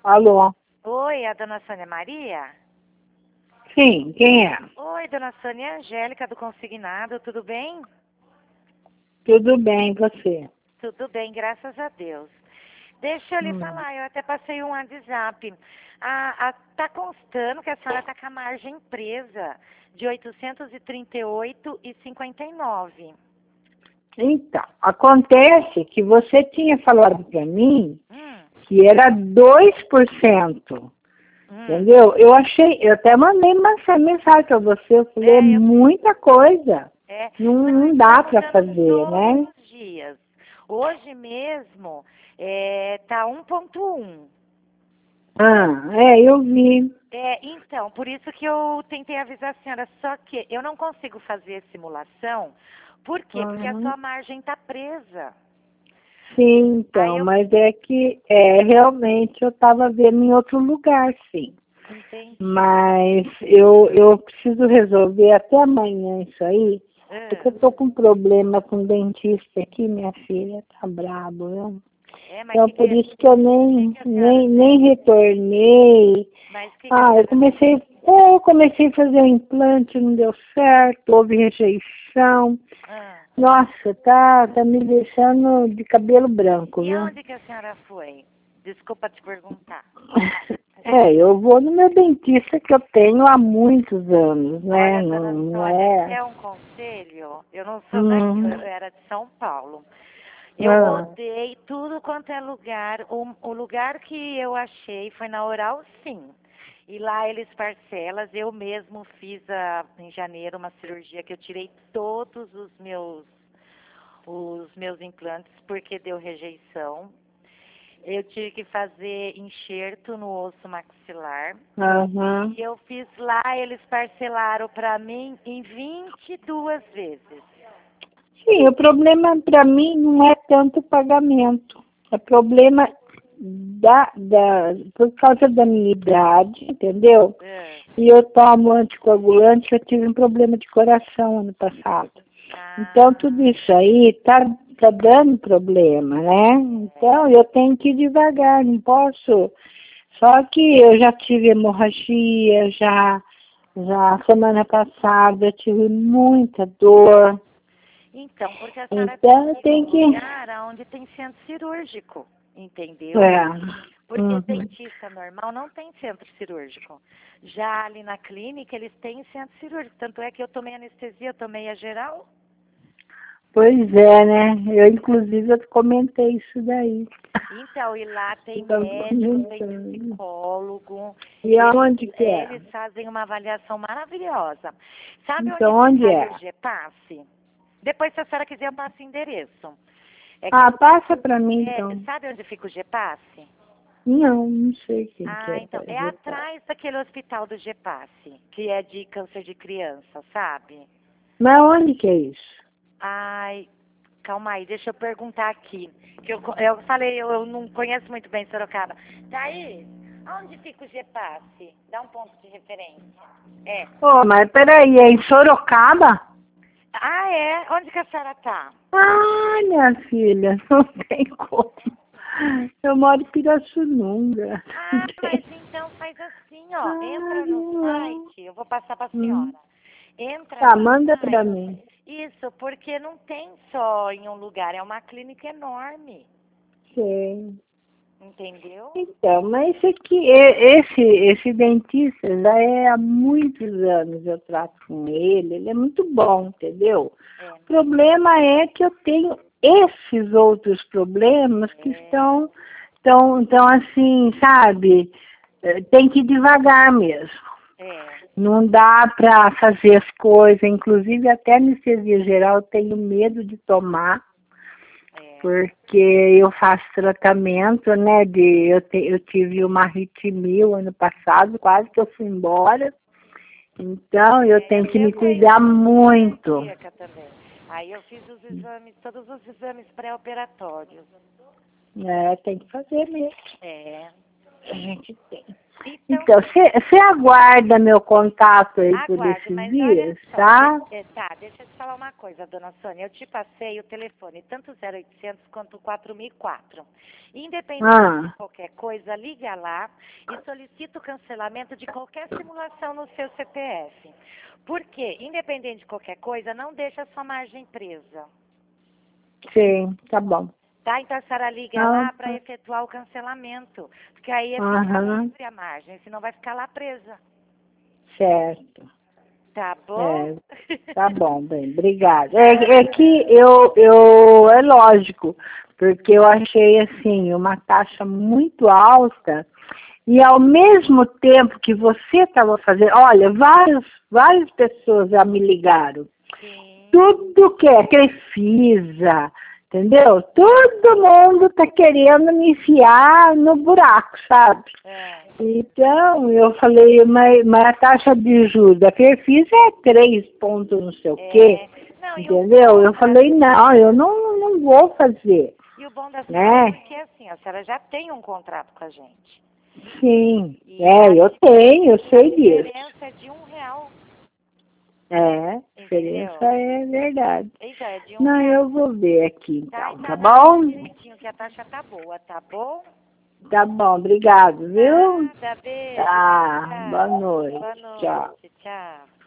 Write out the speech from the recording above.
Alô? Oi, a dona Sônia Maria? Sim, quem é? Oi, dona Sônia Angélica do Consignado, tudo bem? Tudo bem, você? Tudo bem, graças a Deus. Deixa eu lhe falar, eu até passei um WhatsApp. Tá constando que a senhora está com a margem presa de 838,59. Então, acontece que você tinha falado para mim Hum, que era 2%, entendeu? Eu até mandei uma mensagem para você, eu falei, é muita coisa, não dá para fazer, né? todos os dias. Hoje mesmo tá 1,1. Eu vi. Então, por isso que eu tentei avisar a senhora, só que eu não consigo fazer simulação. Por quê? Porque a sua margem está presa. Sim, então, mas é que realmente eu estava vendo em outro lugar, sim. Entendi. Mas eu preciso resolver até amanhã isso aí, porque eu tô com problema com o dentista aqui, minha filha, tá brabo, viu? Mas Então, por isso que eu nem retornei. Eu comecei a fazer o implante, não deu certo, houve rejeição. Nossa, tá me deixando de cabelo branco, viu? E onde que a senhora foi? Desculpa te perguntar. Eu vou no meu dentista que eu tenho há muitos anos, né? Olha, dona Sônia, é um conselho? Eu não sou daqui, eu era de São Paulo. Eu rodei tudo quanto é lugar. O lugar que eu achei foi na Oral Sim. E lá eles parcelas. Eu mesmo fiz em janeiro uma cirurgia que eu tirei todos os meus implantes porque deu rejeição. Eu tive que fazer enxerto no osso maxilar. E eu fiz lá, eles parcelaram para mim em 22 vezes. Sim, o problema para mim não é tanto o pagamento. É problema por causa da minha idade, entendeu? E eu tomo anticoagulante, eu tive um problema de coração ano passado. Então, tudo isso aí tá dando problema, né? Então, eu tenho que ir devagar, não posso. Só que eu já tive hemorragia, já semana passada eu tive muita dor. Então, porque a senhora tem que lugar onde tem centro cirúrgico, entendeu? Porque dentista normal não tem centro cirúrgico. Já ali na clínica, eles têm centro cirúrgico. Tanto é que eu tomei anestesia, eu tomei a geral. Pois é, né? Eu, inclusive, eu comentei isso daí. Então, e lá tem médico, tem psicólogo. E aonde que é? Eles fazem uma avaliação maravilhosa. Sabe então, onde fica o GPasse? Depois, se a senhora quiser, eu passo o endereço. Passa para mim, então. Sabe onde fica o GPasse? Não sei quem que é. Então, é atrás daquele hospital do GPasse, que é de câncer de criança, sabe? Mas onde que é isso? Ai, calma aí, deixa eu perguntar aqui. Que eu falei, eu não conheço muito bem Sorocaba. Thaís, onde fica o GPasse? Dá um ponto de referência. Mas peraí, é em Sorocaba? Onde que a senhora tá? Minha filha, não tem como. Eu moro em Pirassununga. Mas então faz assim, ó. Entra no site, eu vou passar pra senhora. Entra no manda site. pra mim. Isso, porque não tem só em um lugar, é uma clínica enorme. Sei. Entendeu? Então, mas esse dentista já há muitos anos eu trato com ele é muito bom, entendeu? O problema é que eu tenho esses outros problemas que estão assim, sabe? Tem que ir devagar mesmo. Não dá para fazer as coisas, inclusive até anestesia geral eu tenho medo de tomar. Porque eu faço tratamento, né? Eu tive uma arritmia ano passado, quase que eu fui embora. Então, eu tenho que me cuidar muito. Aí eu fiz os exames, todos os exames pré-operatórios. Tem que fazer mesmo. A gente tem. Então, você aguarda meu contato aí por esses dias, tá? Tá, deixa eu te falar uma coisa, dona Sônia. Eu te passei o telefone, tanto 0800 quanto 4004. Independente de qualquer coisa, liga lá e solicita o cancelamento de qualquer simulação no seu CPF. Por quê? Independente de qualquer coisa, não deixa a sua margem presa. Sim, tá bom. Tá? Então a senhora liga lá para efetuar o cancelamento. Porque aí fica livre a margem, senão vai ficar lá presa. Certo. Tá bom? Tá bom, bem, obrigada. É que é lógico, porque eu achei assim, uma taxa muito alta, e ao mesmo tempo que você estava fazendo, olha, várias pessoas já me ligaram. Sim. Tudo que é Crefisa, entendeu? Todo mundo tá querendo me enfiar no buraco, sabe? Então, eu falei, mas a taxa de juros da Crefisa é 3 pontos não sei o quê, não, entendeu? Eu falei, não, eu não vou fazer. E o bom da senhora é que assim, a senhora já tem um contrato com a gente. Sim, eu tenho, eu sei disso. A diferença é de R$1. A diferença é verdade. Então, é de não, R$1. eu vou ver aqui então, tá bom? Que a taxa tá boa, tá bom? Tá bom, obrigado, viu? Nada, beijo. Tá, boa noite. Boa noite, Tchau. tchau.